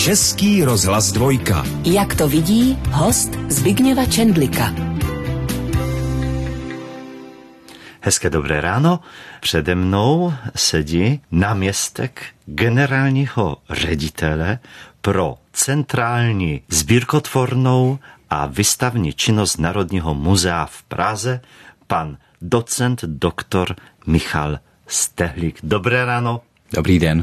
Český rozhlas Dvojka. Jak to vidí host Zbigněva Čendlika. Hezké dobré ráno. Přede mnou sedí náměstek generálního ředitele pro centrální sbírkotvornou a výstavní činnost Národního muzea v Praze, pan docent doktor Michal Stehlík. Dobré ráno. Dobrý den.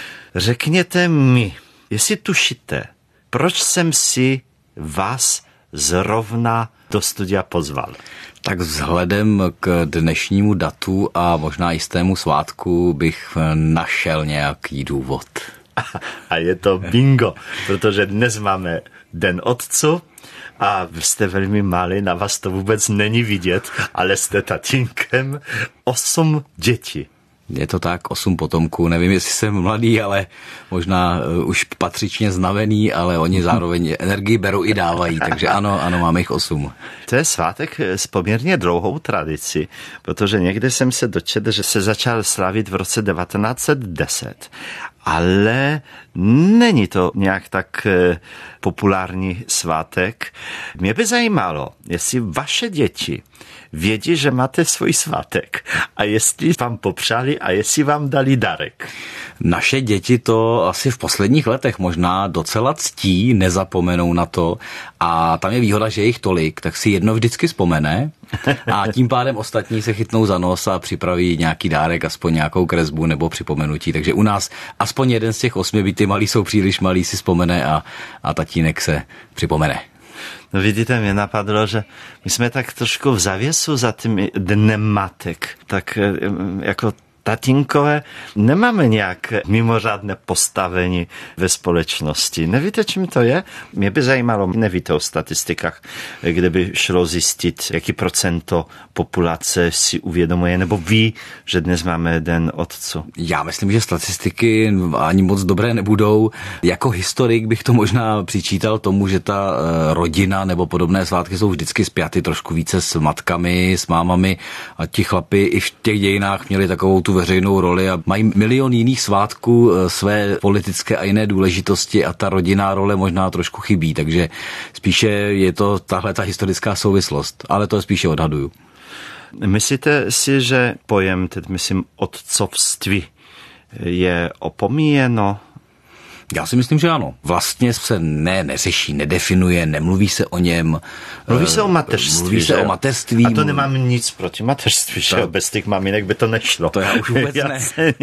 Řekněte mi, jestli tušíte, proč jsem si vás zrovna do studia pozval? Tak vzhledem k dnešnímu datu a možná jistému svátku bych našel nějaký důvod. A je to bingo, protože dnes máme Den otců a vy jste velmi malý, na vás to vůbec není vidět, ale jste tatínkem 8 dětí. Je to tak, 8 potomků, nevím, jestli jsem mladý, ale možná už patřičně znavený, ale oni zároveň energii berou i dávají, takže ano, máme jich 8. To je svátek s poměrně dlouhou tradicí, protože někde jsem se dočetl, že se začal slavit v roce 1910. Ale není to nějak tak populární svátek. Mě by zajímalo, jestli vaše děti vědí, že máte svůj svátek a jestli vám popřáli a jestli vám dali darek. Naše děti to asi v posledních letech možná docela ctí, nezapomenou na to a tam je výhoda, že je jich tolik, tak si jedno vždycky vzpomene a tím pádem ostatní se chytnou za nos a připraví nějaký dárek, aspoň nějakou kresbu nebo připomenutí. Takže u nás aspoň jeden z těch 8, byť ty malí jsou příliš malí, si vzpomene a tatínek se připomene. No vidíte, mě napadlo, že my jsme tak trošku v závěsu za tím dnem matek. Tak jako tatínkové nemáme nějak mimořádné postavení ve společnosti. Nevíte, čím to je? Mě by zajímalo, nevíte o statistikách, kde by šlo zjistit, jaký procento populace si uvědomuje, nebo ví, že dnes máme Den otců. Já myslím, že statistiky ani moc dobré nebudou. Jako historik bych to možná přičítal tomu, že ta rodina nebo podobné svátky jsou vždycky spjaty trošku více s matkami, s mámami a ti chlapi i v těch dějinách měli takovou tu veřejnou roli a mají milion jiných svátků své politické a jiné důležitosti a ta rodinná role možná trošku chybí, takže spíše je to tahle ta historická souvislost, ale to spíše odhaduju. Myslíte si, že pojem, teď myslím otcovství, je opomíjeno? Já si myslím, že ano. Vlastně se neřeší, nedefinuje, nemluví se o něm. Mluví se o mateřství. A to nemám nic proti mateřství, že bez těch maminek by to nešlo. To já už vůbec ne.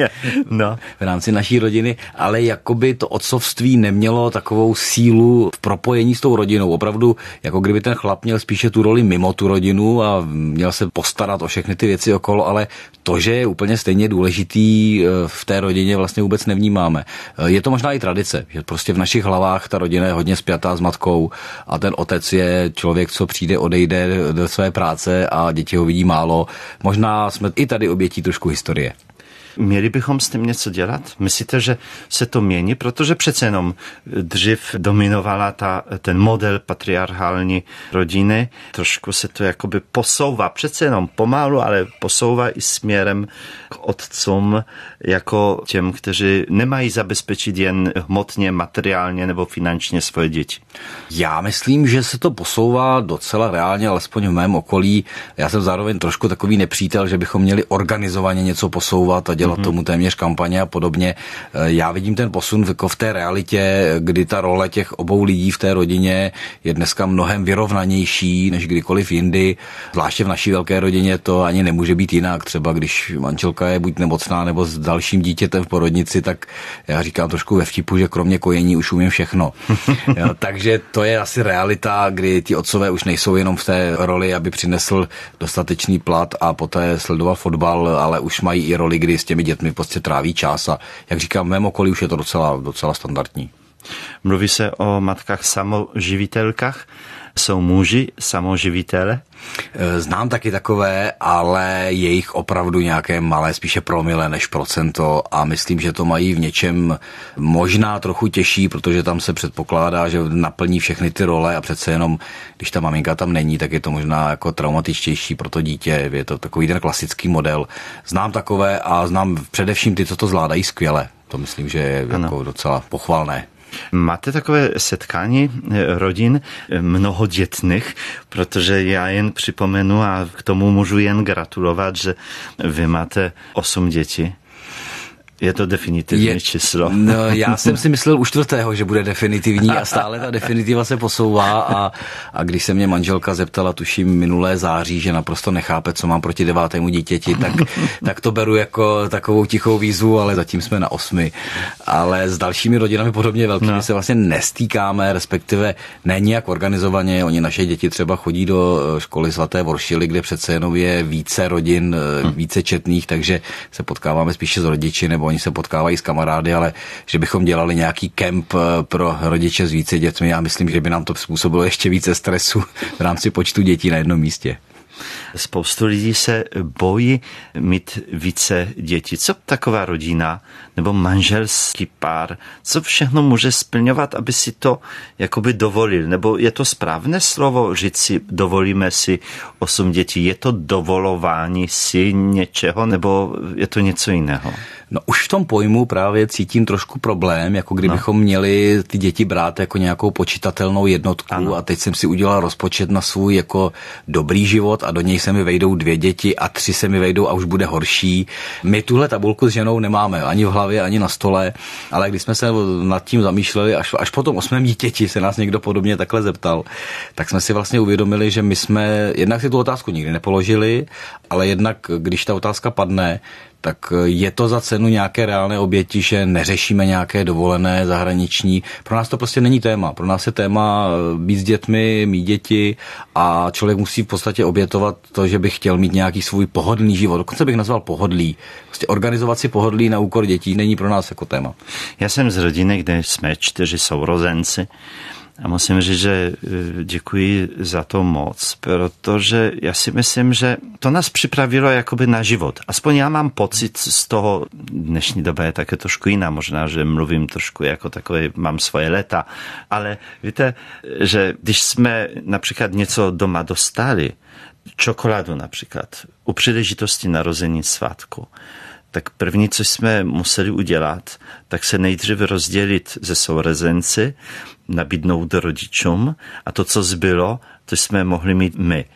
No. V rámci naší rodiny, ale jakoby to otcovství nemělo takovou sílu v propojení s tou rodinou. Opravdu, jako kdyby ten chlap měl spíše tu roli mimo tu rodinu a měl se postarat o všechny ty věci okolo, ale to, že je úplně stejně důležitý v té rodině, vlastně vůbec nevnímáme. Je to možná i tradice, že prostě v našich hlavách ta rodina je hodně spjatá s matkou a ten otec je člověk, co přijde, odejde do své práce a děti ho vidí málo. Možná jsme i tady obětí trošku historie. Měli bychom s tím něco dělat? Myslíte, že se to mění? Protože přece jenom dřív dominovala ten model patriarchální rodiny. Trošku se to jakoby posouvá, přece jenom pomalu, ale posouvá i směrem k otcům jako těm, kteří nemají zabezpečit jen hmotně, materiálně nebo finančně svoje děti. Já myslím, že se to posouvá docela reálně, alespoň v mém okolí. Já jsem zároveň trošku takový nepřítel, že bychom měli organizovaně něco posouvat a dělat tomu téměř kampaně a podobně. Já vidím ten posun v té realitě, kdy ta role těch obou lidí v té rodině je dneska mnohem vyrovnanější než kdykoliv jindy. Zvláště v naší velké rodině to ani nemůže být jinak. Třeba když manželka je buď nemocná nebo s dalším dítětem v porodnici, tak já říkám trošku ve vtipu, že kromě kojení už umím všechno. Jo, takže to je asi realita, kdy ti otcové už nejsou jenom v té roli, aby přinesl dostatečný plat a poté sledoval fotbal, ale už mají i roli, kdy s těmi dětmi prostě tráví čas a jak říkám, v mém okolí už je to docela standardní. Mluví se o matkách samoživitelkách. Jsou muži samoživitele? Znám taky takové, ale je jich opravdu nějaké malé, spíše promile než procento a myslím, že to mají v něčem možná trochu těžší, protože tam se předpokládá, že naplní všechny ty role a přece jenom, když ta maminka tam není, tak je to možná jako traumatičtější pro to dítě. Je to takový ten klasický model. Znám takové a znám především ty, co to zvládají skvěle. To myslím, že je jako docela pochvalné. Máte takové setkání rodin mnohodětných, protože já jen připomenu a k tomu můžu jen gratulovat, že vy máte 8 dětí. Je to definitivní číslo. No, já jsem si myslel u 4., že bude definitivní a stále ta definitiva se posouvá a když se mě manželka zeptala, tuším minulé září, že naprosto nechápe, co mám proti 9. dítěti, tak to beru jako takovou tichou výzvu, ale zatím jsme na 8. Ale s dalšími rodinami podobně velkými se vlastně nestýkáme, respektive ne nějak organizovaně. Oni naše děti třeba chodí do školy svaté Voršily, kde přece jenom je více rodin, více četných, takže se potkáváme spíše s rodiči, nebo oni se potkávají s kamarády, ale že bychom dělali nějaký kemp pro rodiče s více dětmi, já myslím, že by nám to způsobilo ještě více stresu v rámci počtu dětí na jednom místě. Spoustu lidí se bojí mít více dětí. Co taková rodina nebo manželský pár, co všechno může splňovat, aby si to jakoby dovolil? Nebo je to správné slovo říct si, dovolíme si 8 dětí? Je to dovolování si něčeho, nebo je to něco jiného? No už v tom pojmu právě cítím trošku problém, jako kdybychom měli ty děti brát jako nějakou počítatelnou jednotku a teď jsem si udělal rozpočet na svůj jako dobrý život a do něj se mi vejdou 2 děti a 3 se mi vejdou a už bude horší. My tuhle tabulku s ženou nemáme ani v hlavě, ani na stole, ale když jsme se nad tím zamýšleli, až po tom 8. dítěti se nás někdo podobně takhle zeptal, tak jsme si vlastně uvědomili, že my jsme jednak si tu otázku nikdy nepoložili, ale jednak když ta otázka padne, tak je to za cenu nějaké reálné oběti, že neřešíme nějaké dovolené zahraniční. Pro nás to prostě není téma. Pro nás je téma být s dětmi, mít děti a člověk musí v podstatě obětovat to, že by chtěl mít nějaký svůj pohodlný život. Dokonce bych nazval pohodlí. Prostě organizovat si pohodlí na úkor dětí není pro nás jako téma. Já jsem z rodiny, kde jsme 4 sourozenci. A musím říct, že děkuji za to moc, protože já si myslím, že to nás připravilo jakoby na život. Aspoň já mám pocit z toho, dnešní doba je také trošku jiná, možná, že mluvím trošku jako takový, mám svoje léta, ale víte, že když jsme například něco doma dostali, čokoládu například, u příležitosti narození svátku, tak první, co jsme museli udělat, tak se nejdříve rozdělit ze sourozenci, nabídnout rodičům a to, co zbylo, to jsme mohli mít my.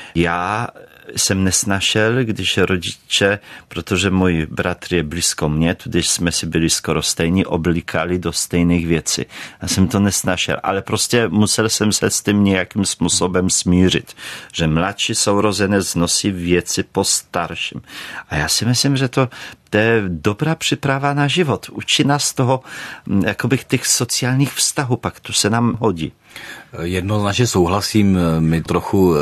Já jsem nesnašel, když rodiče, protože můj bratr je blízko mě, tudíž jsme si byli skoro stejní, oblíkali do stejných věcí. Já jsem to nesnašel, ale prostě musel jsem se s tím nějakým způsobem smířit, že mladší sourozenec nosí věci po starším. A já si myslím, že to je dobrá příprava na život. Učí nás toho, jakoby těch sociálních vztahů, pak to se nám hodí. Jednoznačně souhlasím, my trochu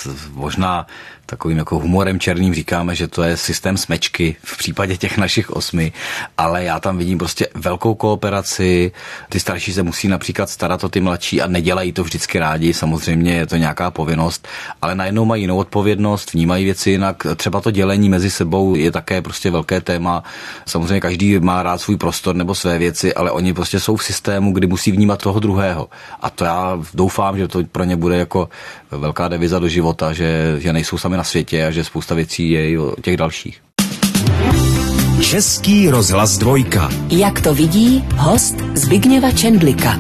možná takovým jako humorem černým říkáme, že to je systém smečky v případě těch našich 8, ale já tam vidím prostě velkou kooperaci, ty starší se musí například starat o ty mladší a nedělají to vždycky rádi, samozřejmě je to nějaká povinnost, ale najednou mají jinou odpovědnost, vnímají věci jinak, třeba to dělení mezi sebou je také prostě velké téma, samozřejmě každý má rád svůj prostor nebo své věci, ale oni prostě jsou v systému, kdy musí vnímat toho druhého a to já doufám, že to pro ně bude jako velká deviza do života, že nejsou sami na světě a že spousta věcí je i o těch dalších. Český rozhlas 2. Jak to vidí host Zbigněva Čendlika.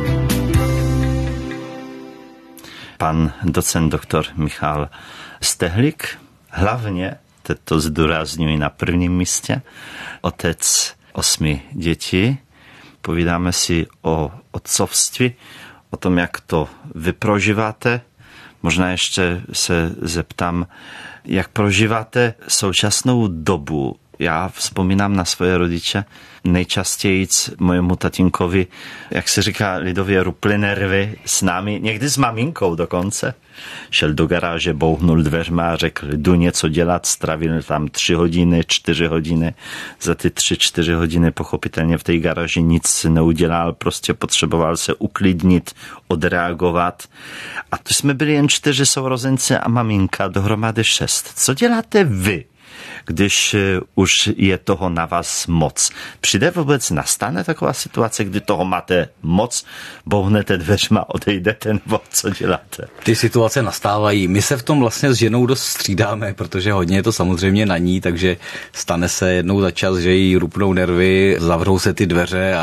Pan docent doktor Michal Stehlik, hlavně, to zdůrazňuji na prvním místě, otec 8 dětí. Povídáme si o otcovství, o tom, jak to vy prožíváte. Možná ještě se zeptám, jak prožíváte současnou dobu. Já vzpomínám na svoje rodiče. Nejčastěji mojemu tatínkovi, jak se říká lidově, ruply nervy s námi, někdy s maminkou dokonce. Šel do garáže, bouhnul dveřma a řekl, jdu něco dělat, stravil tam 3 hodiny, 4 hodiny. Za ty 3-4 hodiny pochopitelně v té garáži nic neudělal, prostě potřeboval se uklidnit, odreagovat. A to jsme byli jen 4 sourozenci a maminka, dohromady 6. Co děláte vy, když už je toho na vás moc? Přijde vůbec, nastane taková situace, kdy toho máte moc, bouhnete dveřma, odejdete, nebo co děláte? Ty situace nastávají. My se v tom vlastně s ženou dost střídáme, protože hodně je to samozřejmě na ní, takže stane se jednou za čas, že jí rupnou nervy, zavřou se ty dveře a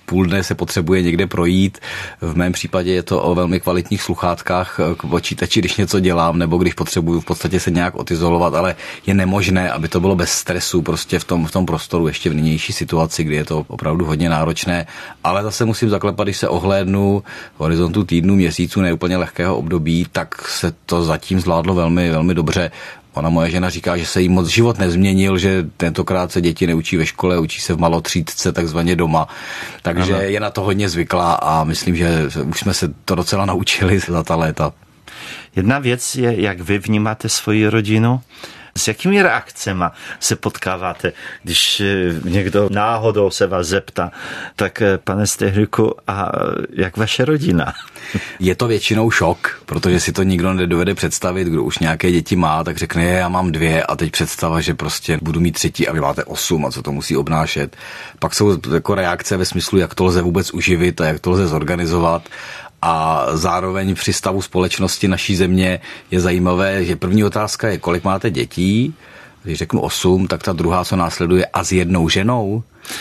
půl dne se potřebuje někde projít. V mém případě je to o velmi kvalitních sluchátkách k počítači, když něco dělám, nebo když potřebuju v podstatě se nějak odizolovat, ale je nemožné, aby to bylo bez stresu prostě v tom prostoru, ještě v nynější situaci, kdy je to opravdu hodně náročné, ale zase musím zaklepat, když se ohlédnu v horizontu týdnů, měsíců, neúplně lehkého období, tak se to zatím zvládlo velmi, velmi dobře. Ona, moje žena, říká, že se jí moc život nezměnil, že tentokrát se děti neučí ve škole, učí se v malotřídce, takzvaně doma. Takže je na to hodně zvyklá a myslím, že už jsme se to docela naučili za ta léta. Jedna věc je, jak vy vnímáte svoji rodinu. S jakými reakcemi se potkáváte, když někdo náhodou se vás zeptá, tak pane Stehliku, a jak vaše rodina? Je to většinou šok, protože si to nikdo nedovede představit, kdo už nějaké děti má, tak řekne, já mám 2 a teď představa, že prostě budu mít 3 a vy máte 8 a co to musí obnášet. Pak jsou jako reakce ve smyslu, jak to lze vůbec uživit a jak to lze zorganizovat. A zároveň při stavu společnosti naší země je zajímavé, že první otázka je, kolik máte dětí. Když řeknu 8, tak ta druhá, co následuje, a s jednou ženou.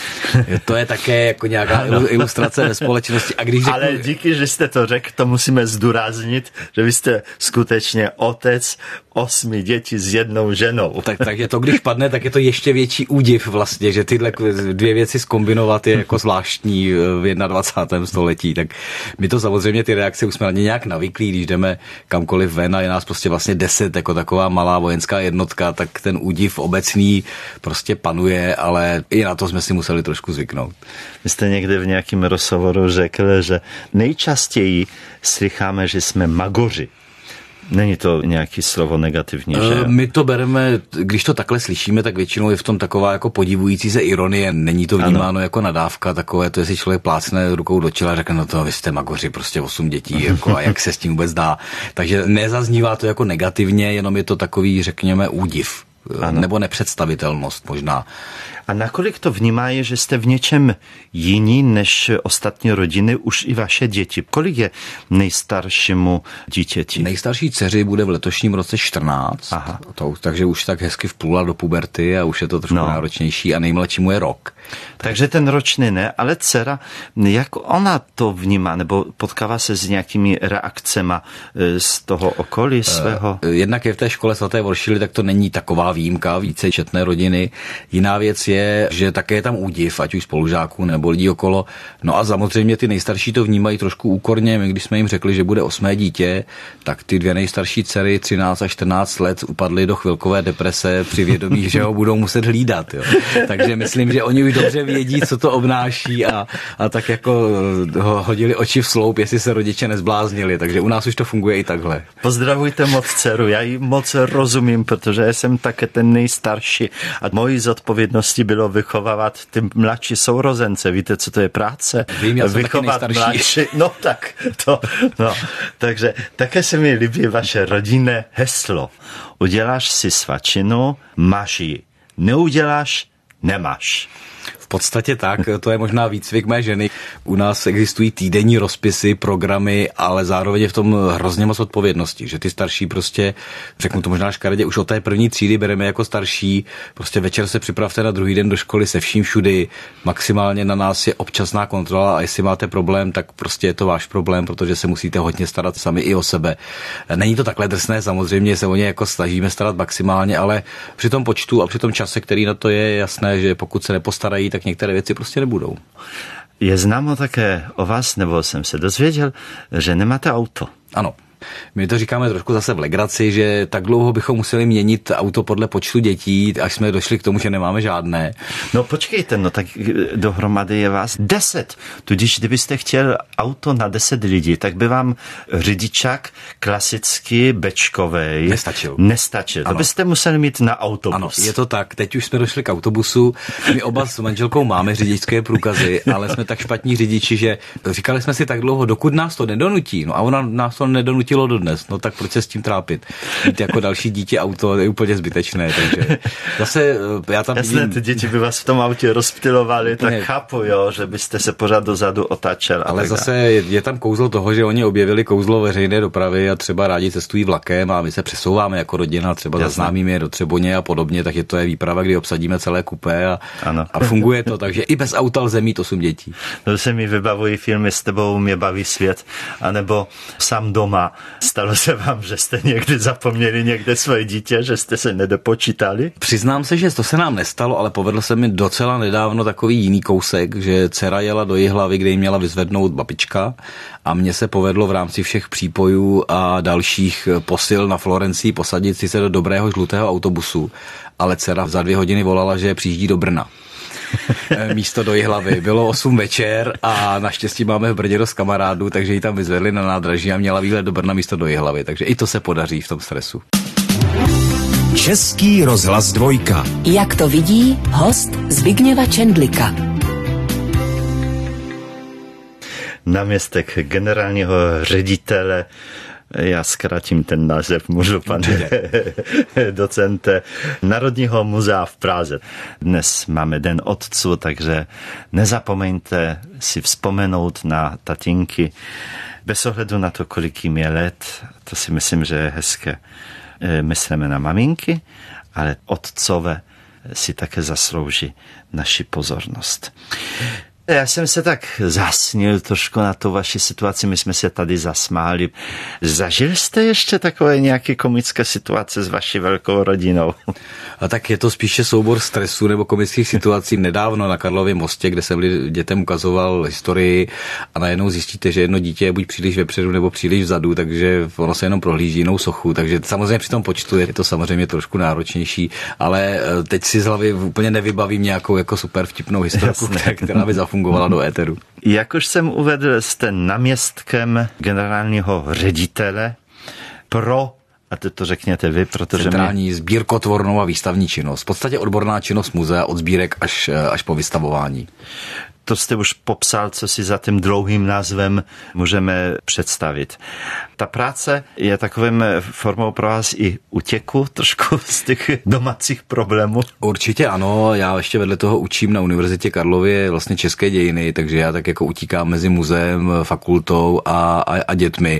To je také jako nějaká ilustrace ve společnosti. A když řeknu... Ale díky, že jste to řekl, to musíme zdůraznit, že vy jste skutečně otec 8 dětí s jednou ženou. Takže to, když padne, tak je to ještě větší údiv vlastně, že tyhle 2 věci zkombinovat je jako zvláštní v 21. století. Tak my to samozřejmě, ty reakce už jsme na ně nějak navyklí, když jdeme kamkoliv ven a je nás prostě vlastně 10 jako taková malá vojenská jednotka, tak ten údiv obecný prostě panuje, ale i na to jsme si museli trošku zvyknout. Vy jste někde v nějakém rozhovoru řekl, že nejčastěji slycháme, že jsme magoři. Není to nějaký slovo negativní, že? My to bereme, když to takhle slyšíme, tak většinou je v tom taková jako podivující se ironie. Není to vnímáno jako nadávka, takové to, jestli člověk plácne rukou do čela a řekne, no to vy jste magoři, prostě 8 dětí, jako, a jak se s tím vůbec dá. Takže nezaznívá to jako negativně, jenom je to takový, řekněme, údiv. Ano. Nebo nepředstavitelnost možná. A nakolik to vnímají, že jste v něčem jiní než ostatní rodiny, už i vaše děti? Kolik je nejstaršímu dítěti? Nejstarší dceři bude v letošním roce 14, takže už tak hezky vplula do puberty a už je to trošku náročnější a nejmladšímu je rok. Takže ten ročný ne, ale dcera, jak ona to vnímá, nebo potkává se s nějakými reakcemi z toho okolí svého? Jednak je v té škole svaté Voršily, tak to není taková výjimka, více četné rodiny. Jiná věc je, že také je tam údiv, ať už spolužáků nebo lidí okolo. No a samozřejmě ty nejstarší to vnímají trošku úkorně. My, když jsme jim řekli, že bude 8. dítě, tak ty 2 nejstarší dcery 13 a 14 let upadly do chvilkové deprese při vědomí, že ho budou muset hlídat. Jo. Takže myslím, že oni už dobře vědí, co to obnáší a tak jako hodili oči v sloup, jestli se rodiče nezbláznili. Takže u nás už to funguje i takhle. Pozdravujte moc dceru, já jí moc rozumím, protože jsem také ten nejstarší a mojí zodpovědností bylo vychovávat ty mladší sourozence. Víte, co to je práce? Vím, já jsem taky nejstarší. Mladší. No tak, takže také se mi líbí vaše rodinné heslo. Uděláš si svačinu, máš ji. Neuděláš, nemáš. V podstatě tak, to je možná výcvik mé ženy. U nás existují týdenní rozpisy, programy, ale zároveň je v tom hrozně moc odpovědnosti, že ty starší prostě, řeknu to možná škaredě, už od té první třídy bereme jako starší, prostě večer se připravte na druhý den do školy se vším všudy, maximálně na nás je občasná kontrola a jestli máte problém, tak prostě je to váš problém, protože se musíte hodně starat sami i o sebe. Není to takhle drsné, samozřejmě se o ně jako snažíme starat maximálně, ale při tom počtu a při tom čase, který na to je jasné, že pokud se nepostarají, tak některé věci prostě nebudou. Je známo také o vás, nebo jsem se dozvěděl, že nemáte auto. Ano. My to říkáme trošku zase v legraci, že tak dlouho bychom museli měnit auto podle počtu dětí, až jsme došli k tomu, že nemáme žádné. No počkejte, no tak dohromady je vás 10. Tudíž kdybyste chtěl auto na 10 lidí, tak by vám řidičák klasicky bečkovej nestačil. To byste museli mít na autobus. Ano, je to tak. Teď už jsme došli k autobusu. My oba s manželkou máme řidičské průkazy, ale jsme tak špatní řidiči, že říkali jsme si tak dlouho, dokud nás to nedonutí. No a ona nás to nedonutila nepustilo dodnes, no tak proč se s tím trápit? Mít jako další dítě auto je úplně zbytečné, takže zase já tam jasné, vidím... ty děti by vás v tom autě rozptylovali, tak chápu, jo, že byste se pořád dozadu otáčel. Ale zase je tam kouzlo toho, že oni objevili kouzlo veřejné dopravy a třeba rádi cestují vlakem a my se přesouváme jako rodina, třeba za známými do Třeboně a podobně, tak je to výprava, kdy obsadíme celé kupé a funguje to, takže i bez auta lze mít 8 dětí. To se mi vybavují filmy S tebou mě baví svět, anebo Sám doma. Stalo se vám, že jste někdy zapomněli někde svoje dítě, že jste se nedopočítali? Přiznám se, že to se nám nestalo, ale povedl se mi docela nedávno takový jiný kousek, že dcera jela do Jihlavy, kde jí měla vyzvednout babička a mně se povedlo v rámci všech přípojů a dalších posil na Florencii posadit si se do dobrého žlutého autobusu, ale dcera za 2 hodiny volala, že přijíždí do Brna. Místo do Jihlavy. Bylo 8 večer a naštěstí máme v Brně dost kamarádů, takže ji tam vyzvedli na nádraží a měla výlet do Brna místo do Jihlavy. Takže i to se podaří v tom stresu. Český rozhlas 2. Jak to vidí host Zbigněva Čendlika. Náměstek generálního ředitele, já zkrátím ten název, můžu, pane docente, Národního muzea v Praze. Dnes máme Den otců, takže nezapomeňte si vzpomenout na tatínky. Bez ohledu na to, kolik jim je let, to si myslím, že je hezké. Myslíme na maminky, ale otcové si také zaslouží naši pozornost. Já jsem se tak zasnil trošku na tu vaši situaci, my jsme se tady zasmáli. Zažil jste ještě takové nějaké komické situace s vaší velkou rodinou? A tak je to spíše soubor stresu nebo komických situací. Nedávno na Karlově mostě, kde jsem dětem ukazoval historii a najednou zjistíte, že jedno dítě je buď příliš vepředu nebo příliš vzadu, takže ono se jenom prohlíží jinou sochu. Takže samozřejmě při tom počtu je to samozřejmě trošku náročnější, ale teď si z hlavy úplně nevybavím nějakou jako super vtipnou historku, která by zafungovala do éteru. Jak už jsem uvedl, jste náměstkem generálního ředitele pro, a teď to řekněte vy, protože centrální sbírkotvornou a výstavní činnost. V podstatě odborná činnost muzea od sbírek až po vystavování. To jste už popsal, co si za tím dlouhým názvem můžeme představit. Ta práce je takovým formou pro vás i útěku trošku z těch domácích problémů? Určitě ano, já ještě vedle toho učím na Univerzitě Karlově vlastně české dějiny, takže já tak jako utíkám mezi muzeem, fakultou a dětmi,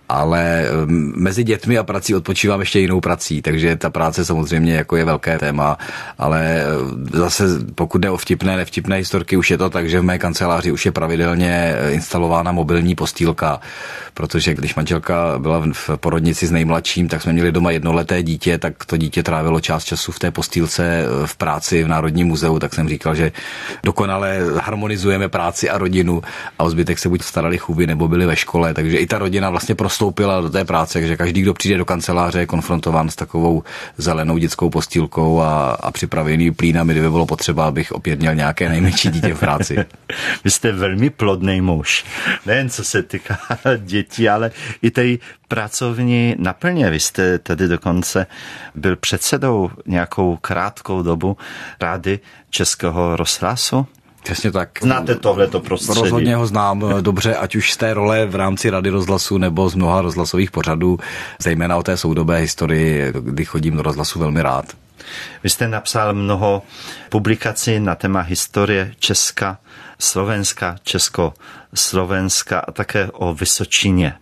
ale mezi dětmi a prací odpočívám ještě jinou prací, takže ta práce samozřejmě jako je velké téma, ale zase pokud jde o vtipné, nevtipné historky, už je to tak, že v mé kanceláři už je pravidelně instalována mobilní postýlka, protože když manželka byla v porodnici s nejmladším, tak jsme měli doma jednoleté dítě, tak to dítě trávilo část času v té postýlce v práci v Národním muzeu, tak jsem říkal, že dokonale harmonizujeme práci a rodinu a o zbytek se buď starali chůvy nebo byli ve škole, takže i ta rodina vlastně prostoupila do té práce, takže každý, kdo přijde do kanceláře, je konfrontován s takovou zelenou dětskou postýlkou a připravený plínami, kdyby bylo potřeba, abych opět měl nějaké nejmenší dítě v práci. Vy jste velmi plodný muž. Nejen co se týká dětí, ale i té pracovní naplně. Vy jste tady dokonce byl předsedou nějakou krátkou dobu Rady Českého rozhlasu. Přesně tak. Znáte tohleto prostředí? Rozhodně ho znám dobře, ať už z té role v rámci Rady rozhlasu nebo z mnoha rozhlasových pořadů, zejména o té soudobé historii, kdy chodím do rozhlasu velmi rád. Vy jste napsal mnoho publikací na téma historie Česka, Slovenska, Československa a také o Vysočině.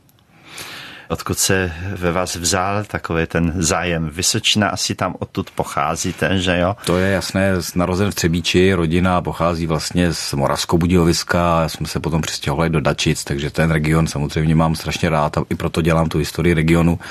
Odkud se ve vás vzal takový ten zájem? Vysočina asi tam odtud pocházíte, že jo? To je jasné, narozen v Třebíči, rodina pochází vlastně z Moravskobudějoviska, já jsem se potom přestěhoval do Dačic, takže ten region samozřejmě mám strašně rád a i proto dělám tu historii regionu.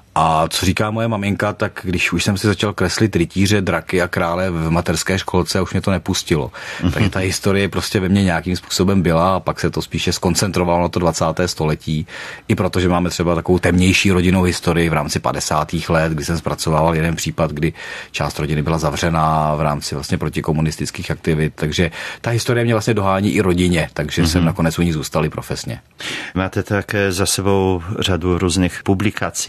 A co říká moje maminka, tak když už jsem si začal kreslit rytíře, draky a krále v mateřské školce, už mě to nepustilo. Takže ta historie prostě ve mně nějakým způsobem byla a pak se to spíše skoncentrovalo na to 20. století. I protože máme třeba takovou temnější rodinnou historii v rámci 50. let, kdy jsem zpracovával jeden případ, kdy část rodiny byla zavřená v rámci vlastně protikomunistických aktivit. Takže ta historie mě vlastně dohání i rodině, takže jsem nakonec u ní zůstal i profesně. Máte také za sebou řadu různých publikací. Je něco,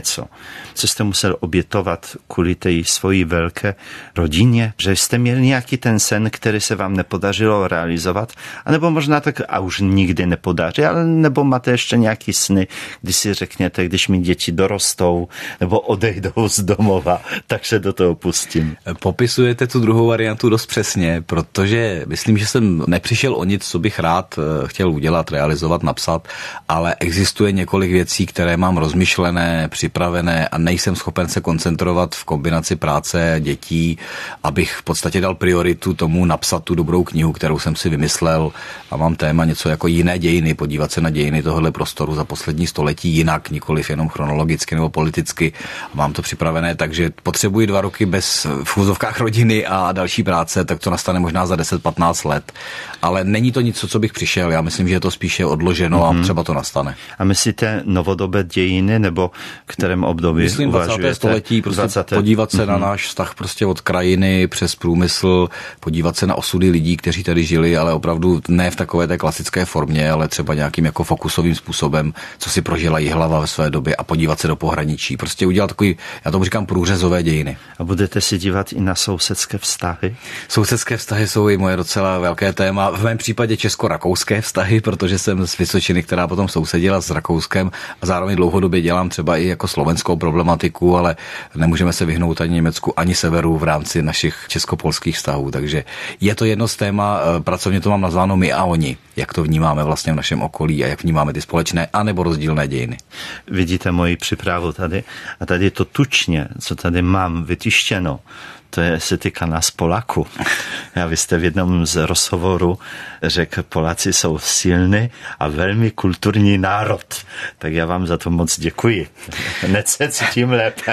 něco, co jste musel obětovat kvůli té svojí velké rodině, že jste měli nějaký ten sen, který se vám nepodařilo realizovat, anebo možná tak a už nikdy nepodaří, ale nebo máte ještě nějaký sny, kdy si řekněte, když mi děti dorostou nebo odejdou z domova, tak se do toho pustím. Popisujete tu druhou variantu dost přesně, protože myslím, že jsem nepřišel o nic, co bych rád chtěl udělat, realizovat, napsat, ale existuje několik věcí, které mám rozmyšlené, připravené a nejsem schopen se koncentrovat v kombinaci práce, dětí, abych v podstatě dal prioritu tomu napsat tu dobrou knihu, kterou jsem si vymyslel a mám téma něco jako jiné dějiny, podívat se na dějiny tohohle prostoru za poslední století jinak, nikoliv jenom chronologicky nebo politicky. Mám to připravené, takže potřebuji 2 roky bez v úzovkách rodiny a další práce, tak to nastane možná za 10-15 let. Ale není to nic, co bych přišel. Já myslím, že je to spíše odloženo a třeba to nastane. A myslíte novodobé dějiny, nebo v kterém období myslím uvažujete? 20. století, prostě 20. podívat se na náš vztah prostě od krajiny přes průmysl, podívat se na osudy lidí, kteří tady žili, ale opravdu ne v takové té klasické formě, ale třeba nějakým jako fokusovým způsobem, co si prožila Jihlava ve své době a podívat se do pohraničí. Prostě udělat takový, já tomu říkám, průřezové dějiny. A budete si dívat i na sousedské vztahy? Sousedské vztahy jsou i moje docela velké téma. V mém případě česko-rakouské vztahy, protože jsem z Vysočiny, která potom sousedila s Rakouskem a zároveň dlouhodobě dělám třeba i jako slovenskou problematiku, ale nemůžeme se vyhnout ani Německu, ani severu v rámci našich česko-polských vztahů. Takže je to jedno z téma, pracovně to mám nazváno my a oni, jak to vnímáme vlastně v našem okolí a jak vnímáme ty společné anebo rozdílné dějiny. Vidíte moji přípravu tady a tady je to tučně, co tady mám vytištěno. To se týká nás Poláků. A vy jste v jednom z rozhovorů řekl, Poláci jsou silný a velmi kulturní národ. Tak já vám za to moc děkuji. Hned se cítím lépe.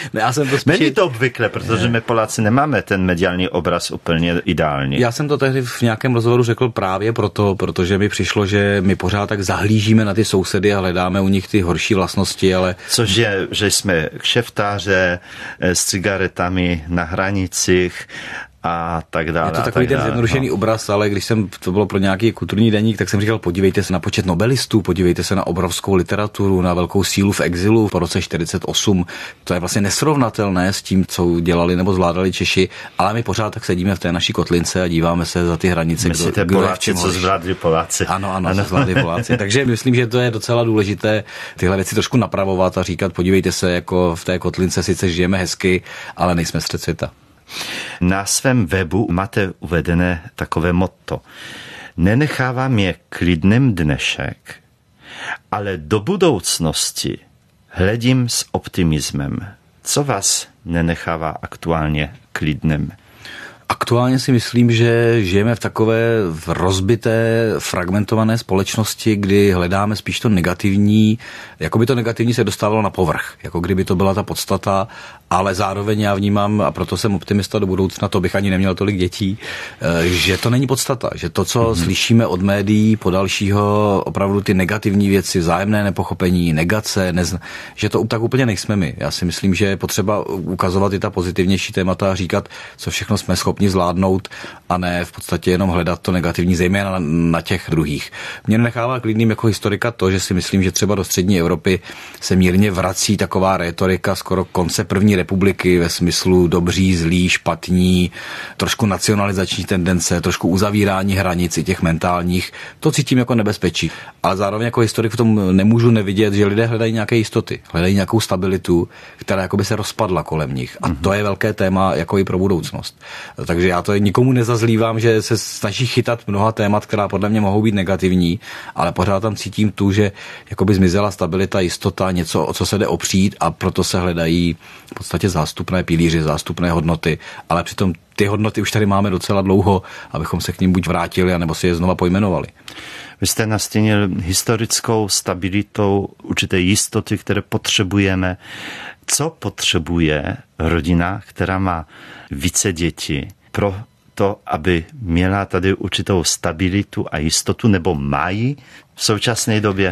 Není to obvykle, protože my Poláci nemáme ten mediální obraz úplně ideální. Já jsem to tehdy v nějakém rozhovoru řekl právě proto, protože mi přišlo, že my pořád tak zahlížíme na ty sousedy a hledáme u nich ty horší vlastnosti, ale... Což je, že jsme kšeftáře s cigaretami na hranicích a tak dále. Je to takový ten zjednodušený obraz, ale když to bylo pro nějaký kulturní deník, tak jsem říkal, podívejte se na počet nobelistů, podívejte se na obrovskou literaturu, na velkou sílu v exilu po roce 48. To je vlastně nesrovnatelné s tím, co dělali nebo zvládali Češi, ale my pořád tak sedíme v té naší kotlince a díváme se za ty hranice. Myslíte Poláci, co zvládli Poláci? Ano, co zvládli Poláci. Takže myslím, že to je docela důležité tyhle věci trošku napravovat a říkat, podívejte se, jako v té kotlince sice žijeme hezky, ale nejsme střed světa. Na svém webu máte uvedené takové motto. Nenechává mě klidným dnešek, ale do budoucnosti hledím s optimismem. Co vás nenechává aktuálně klidným? Aktuálně si myslím, že žijeme v takové rozbité, fragmentované společnosti, kdy hledáme spíš to negativní, jako by to negativní se dostávalo na povrch, jako kdyby to byla ta podstata, ale zároveň já vnímám, a proto jsem optimista do budoucna, to bych ani neměl tolik dětí, že to není podstata, že to, co slyšíme od médií, po dalšího, opravdu ty negativní věci, vzájemné nepochopení, negace, že to tak úplně nejsme my. Já si myslím, že je potřeba ukazovat i ta pozitivnější témata a říkat, co všechno jsme schopni zvládnout a ne v podstatě jenom hledat to negativní, zejména na těch druhých. Mě nechává klidným jako historika to, že si myslím, že třeba do střední Evropy se mírně vrací taková rétorika skoro konce první republiky ve smyslu dobří, zlí, špatní, trošku nacionalizační tendence, trošku uzavírání hranic i těch mentálních. To cítím jako nebezpečí. Ale zároveň jako historik v tom nemůžu nevidět, že lidé hledají nějaké jistoty, hledají nějakou stabilitu, která jakoby se rozpadla kolem nich. A to je velké téma jako i pro budoucnost. Takže já to nikomu nezazlívám, že se snaží chytat mnoha témat, která podle mě mohou být negativní, ale pořád tam cítím tu, že jakoby zmizela stabilita, jistota, něco, o co se jde opřít a proto se hledají v podstatě zástupné pilíři, zástupné hodnoty, ale přitom ty hodnoty už tady máme docela dlouho, abychom se k nim buď vrátili, anebo si je znova pojmenovali. Vy jste nastínil historickou stabilitou určité jistoty, které potřebujeme. Co potřebuje rodina, která má více dětí, pro to, aby měla tady určitou stabilitu a jistotu, nebo mají v současné době?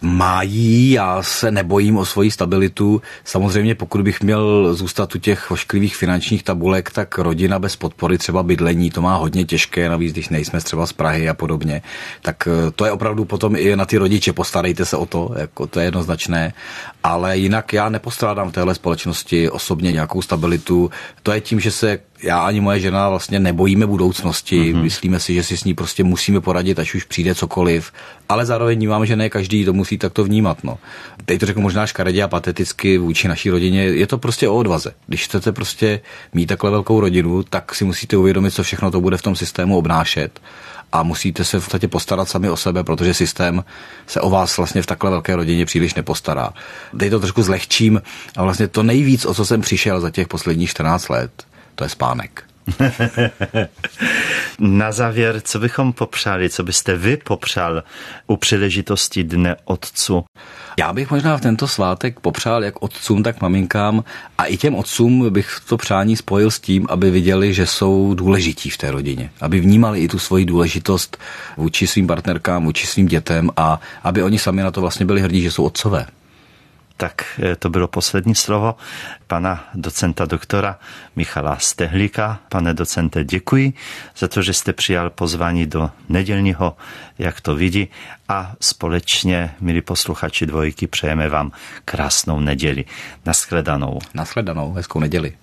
Mají, já se nebojím o svoji stabilitu. Samozřejmě pokud bych měl zůstat u těch ošklivých finančních tabulek, tak rodina bez podpory, třeba bydlení, to má hodně těžké, navíc když nejsme třeba z Prahy a podobně. Tak to je opravdu potom i na ty rodiče, postarejte se o to, jako to je jednoznačné. Ale jinak já nepostrádám v téhle společnosti osobně nějakou stabilitu. To je tím, že se já ani moje žena vlastně nebojíme budoucnosti. Myslíme si, že si s ní prostě musíme poradit, až už přijde cokoliv. Ale zároveň vnímám, že ne každý to musí takto vnímat. No. Teď to řeknu možná škaredě a pateticky vůči naší rodině. Je to prostě o odvaze. Když chcete prostě mít takhle velkou rodinu, tak si musíte uvědomit, co všechno to bude v tom systému obnášet. A musíte se v podstatě postarat sami o sebe, protože systém se o vás vlastně v takhle velké rodině příliš nepostará. Teď to trošku zlehčím a vlastně to nejvíc, o co jsem přišel za těch posledních 14 let, to je spánek. Na závěr, co bychom popřáli, co byste vy popřál u příležitosti Dne otců? Já bych možná v tento svátek popřál jak otcům, tak maminkám a i těm otcům bych to přání spojil s tím, aby viděli, že jsou důležití v té rodině. Aby vnímali i tu svoji důležitost vůči svým partnerkám, vůči svým dětem a aby oni sami na to vlastně byli hrdí, že jsou otcové. Tak to bylo poslední slovo pana docenta doktora Michala Stehlíka. Pane docente, děkuji za to, že jste přijal pozvání do nedělního Jak to vidí a společně, milí posluchači Dvojky, přejeme vám krásnou neděli. Nashledanou. Nashledanou, hezkou neděli.